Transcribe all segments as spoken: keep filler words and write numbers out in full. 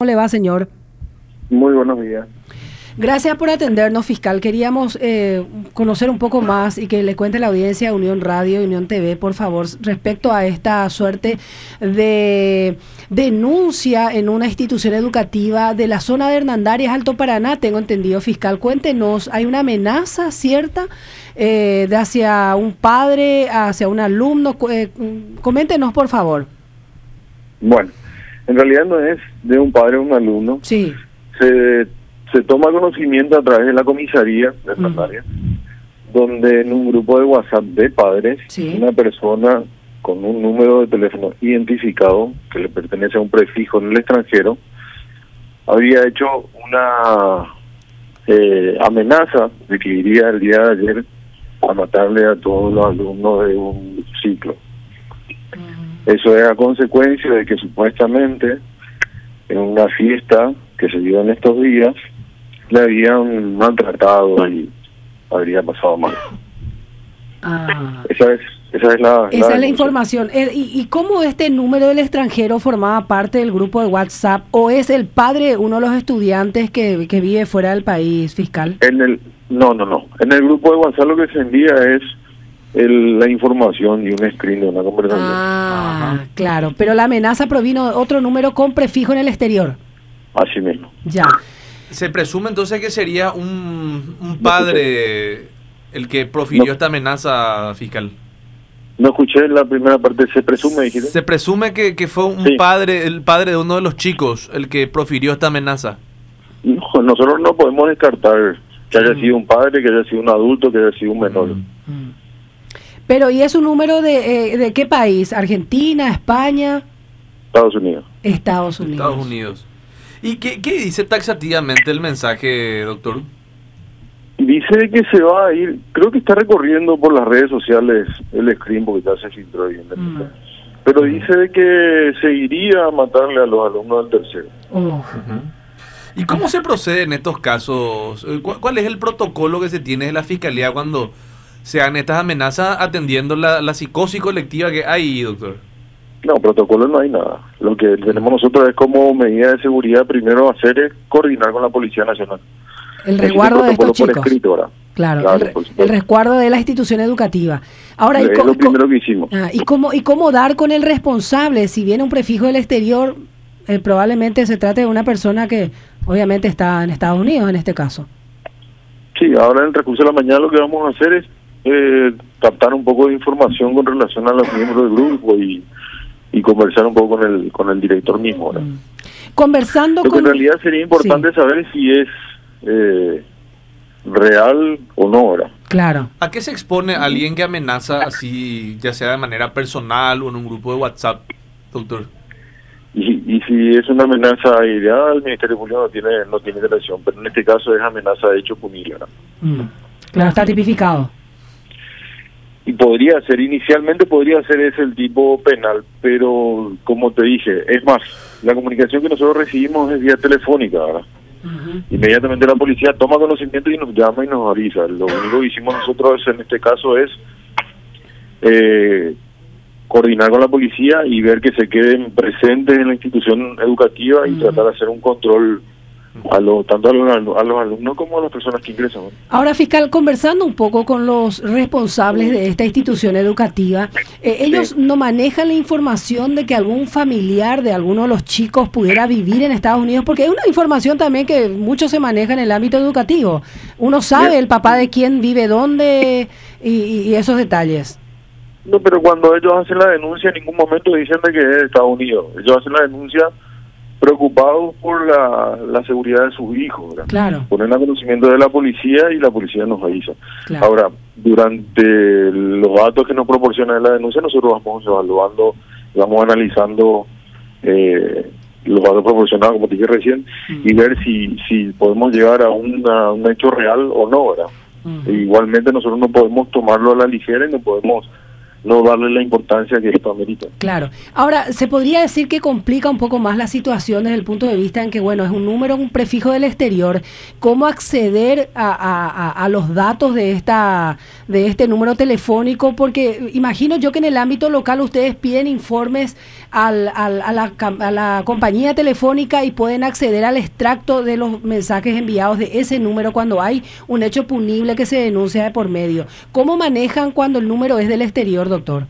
le va, señor? Muy buenos días. Gracias por atendernos, fiscal. Queríamos eh, conocer un poco más y que le cuente la audiencia de Unión Radio y Unión T V, por favor, respecto a esta suerte de denuncia en una institución educativa de la zona de Hernandarias, Alto Paraná, tengo entendido, fiscal. Cuéntenos, ¿hay una amenaza cierta eh, de hacia un padre, hacia un alumno? Eh, coméntenos, por favor. Bueno, en realidad no es de un padre o un alumno. Sí. Se... Se toma conocimiento a través de la comisaría de Hernandarias, uh-huh. donde en un grupo de WhatsApp de padres, sí. una persona con un número de teléfono identificado que le pertenece a un prefijo en el extranjero, había hecho una eh, amenaza de que iría el día de ayer a matarle a todos los alumnos de un ciclo. Uh-huh. Eso es a consecuencia de que supuestamente en una fiesta que se dio en estos días, le habían maltratado y habría pasado mal. Ah. Esa es, esa es la, esa la, es la información. ¿Y, ¿Y cómo este número del extranjero formaba parte del grupo de WhatsApp o es el padre de uno de los estudiantes que, que vive fuera del país, fiscal? En el No, no, no. En el grupo de WhatsApp lo que se envía es el, la información y un screen de una conversación. Ah, Ajá. Claro. Pero la amenaza provino de otro número con prefijo en el exterior. Así mismo. Ya. Se presume entonces que sería un, un padre el que profirió no. esta amenaza, fiscal. No escuché la primera parte. Se presume, dijiste. Se presume que, que fue un sí. padre, el padre de uno de los chicos, el que profirió esta amenaza. No, nosotros no podemos descartar que haya mm. sido un padre, que haya sido un adulto, que haya sido un menor. Mm. Pero, ¿y es un número de, eh, de qué país? ¿Argentina, España? Estados Unidos. Estados Unidos. Estados Unidos. ¿Y qué, qué dice taxativamente el mensaje, doctor? Dice que se va a ir, creo que está recorriendo por las redes sociales el screen porque ya se filtró ahí. Mm. Pero dice de que se iría a matarle a los alumnos del tercero. Uh. Uh-huh. ¿Y cómo se procede en estos casos? ¿Cuál es el protocolo que se tiene de la fiscalía cuando se dan estas amenazas atendiendo la, la psicosis colectiva que hay, doctor? No, protocolo no hay nada. Lo que tenemos nosotros es como medida de seguridad primero hacer es coordinar con la Policía Nacional. El resguardo de estos chicos. Escritora. Claro, claro el, el resguardo de la institución educativa. Ahora, es ¿y lo co- primero que hicimos. Ah, ¿y cómo y cómo dar con el responsable? Si viene un prefijo del exterior, eh, probablemente se trate de una persona que obviamente está en Estados Unidos en este caso. Sí, ahora en el transcurso de la mañana lo que vamos a hacer es eh, captar un poco de información con relación a los miembros del grupo y y conversar un poco con el con el director mismo. ¿no? Conversando Porque con... en realidad sería importante sí. saber si es eh, real o no. ¿verdad? Claro. ¿A qué se expone alguien que amenaza así, ya sea de manera personal o en un grupo de WhatsApp, doctor? Y, y si es una amenaza ideal, el Ministerio Público no tiene no tiene relación, pero en este caso es amenaza de hecho punible. ¿no? Mm. Claro, está tipificado. Y podría ser, inicialmente podría ser ese el tipo penal, pero como te dije, es más, la comunicación que nosotros recibimos es vía telefónica, ¿verdad? Uh-huh. Inmediatamente la policía toma conocimiento y nos llama y nos avisa. Lo único que hicimos nosotros en este caso es eh, coordinar con la policía y ver que se queden presentes en la institución educativa y uh-huh. tratar de hacer un control a lo, tanto a los, a los alumnos como a las personas que ingresan. Ahora, fiscal, conversando un poco con los responsables de esta institución educativa, eh, ellos sí. no manejan la información de que algún familiar de alguno de los chicos pudiera vivir en Estados Unidos, porque es una información también que mucho se maneja en el ámbito educativo. Uno sabe sí. el papá de quién vive dónde y, y esos detalles. No, pero cuando ellos hacen la denuncia, en ningún momento dicen de que es de Estados Unidos. Ellos hacen la denuncia preocupados por la, la seguridad de sus hijos, ¿verdad? Claro. Ponen a conocimiento de la policía y la policía nos avisa. Claro. Ahora, durante los datos que nos proporciona la denuncia, nosotros vamos evaluando, vamos analizando eh, los datos proporcionados, como te dije recién, mm. y ver si si podemos llegar a, una, un hecho real o no, ¿verdad? Mm. E igualmente nosotros no podemos tomarlo a la ligera y no podemos no darle la importancia que esto amerita. Claro. Ahora, ¿se podría decir que complica un poco más la situación desde el punto de vista en que, bueno, es un número, un prefijo del exterior? ¿Cómo acceder a, a, a los datos de esta de este número telefónico? Porque imagino yo que en el ámbito local ustedes piden informes al, al, a, la, a la compañía telefónica y pueden acceder al extracto de los mensajes enviados de ese número cuando hay un hecho punible que se denuncia de por medio. ¿Cómo manejan cuando el número es del exterior, doctor?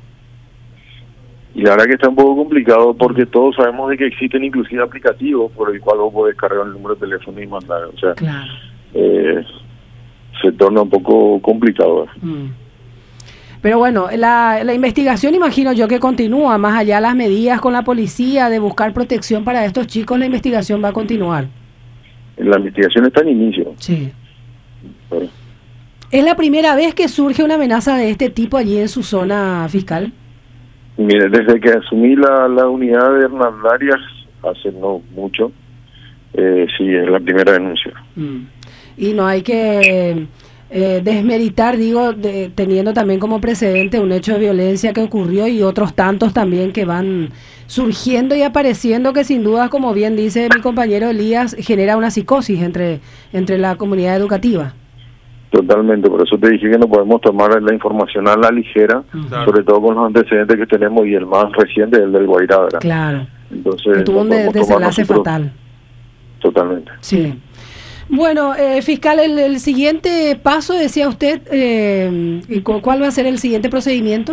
Y la verdad que está un poco complicado porque todos sabemos de que existen inclusive aplicativos por el cual vos podés cargar el número de teléfono y mandar. O sea, claro. eh, se torna un poco complicado. Mm. Pero bueno, la, la investigación imagino yo que continúa, más allá de las medidas con la policía de buscar protección para estos chicos, la investigación va a continuar. La investigación está en inicio. Sí. Pero, ¿es la primera vez que surge una amenaza de este tipo allí en su zona fiscal? mire, desde que asumí la, la unidad de Hernandarias, hace no mucho, eh, sí, es la primera denuncia. Mm. Y no hay que eh, desmeritar, digo, de, teniendo también como precedente un hecho de violencia que ocurrió y otros tantos también que van surgiendo y apareciendo que sin duda, como bien dice mi compañero Elías, genera una psicosis entre, entre la comunidad educativa. Totalmente, por eso te dije que no podemos tomar la información a la ligera, Claro. sobre todo con los antecedentes que tenemos y el más reciente es el del Guairá, ¿verdad? Claro. Entonces, que tuvo no un de- podemos tomar desenlace nosotros- fatal. Totalmente. Sí. Bueno, eh, fiscal, el, el siguiente paso, decía usted, eh, ¿y cu- ¿cuál va a ser el siguiente procedimiento?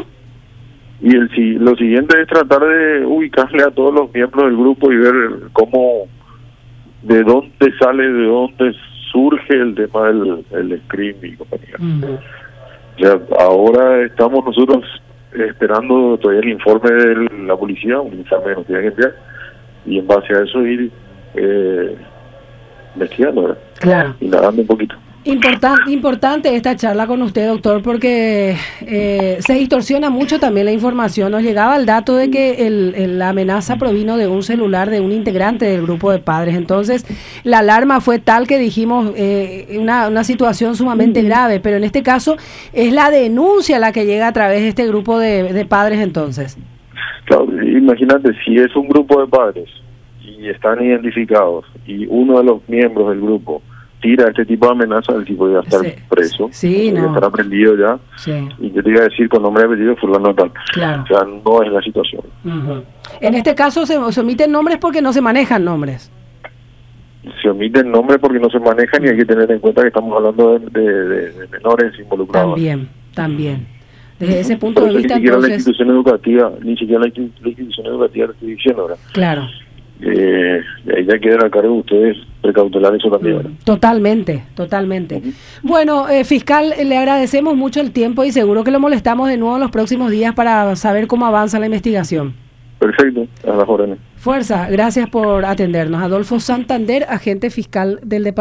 Y el si- lo siguiente es tratar de ubicarle a todos los miembros del grupo y ver cómo, de dónde sale, de dónde surge el tema del el screening y compañía. Ujú. Ya, ahora estamos nosotros esperando todavía el informe de la policía, un informe que nos tienen que enviar, y en base a eso ir eh, investigando, ¿verdad? Claro. Indagando un poquito. Importan- importante esta charla con usted, doctor, porque eh, se distorsiona mucho también la información. Nos llegaba el dato de que el, el- la amenaza provino de un celular de un integrante del grupo de padres. Entonces, la alarma fue tal que dijimos eh, una, una situación sumamente grave, pero en este caso es la denuncia la que llega a través de este grupo de, de padres entonces. Claro, imagínate, si es un grupo de padres y están identificados y uno de los miembros del grupo tira este tipo de amenazas, el tipo ya estar Sí. preso, Sí, ya no. estar aprendido ya, Sí, y yo te iba a decir con nombre y apellido fulano tal. claro. O sea, no es la situación. Ujú. En este caso se, se omiten nombres porque no se manejan nombres. Se omiten nombres porque no se manejan y hay que tener en cuenta que estamos hablando de, de, de- de menores involucrados. También, también. Desde ese punto Por de eso vista, ni siquiera la entonces, institución educativa, ni siquiera la, insti- la institución educativa lo estoy diciendo, ¿verdad? claro, Eh, ella queda a cargo de ustedes precautelar eso también, ¿verdad? totalmente, totalmente. Bueno, eh, fiscal, eh, le agradecemos mucho el tiempo y seguro que lo molestamos de nuevo en los próximos días para saber cómo avanza la investigación. Perfecto, a las órdenes. Fuerza, gracias por atendernos. Adolfo Santander, agente fiscal del departamento.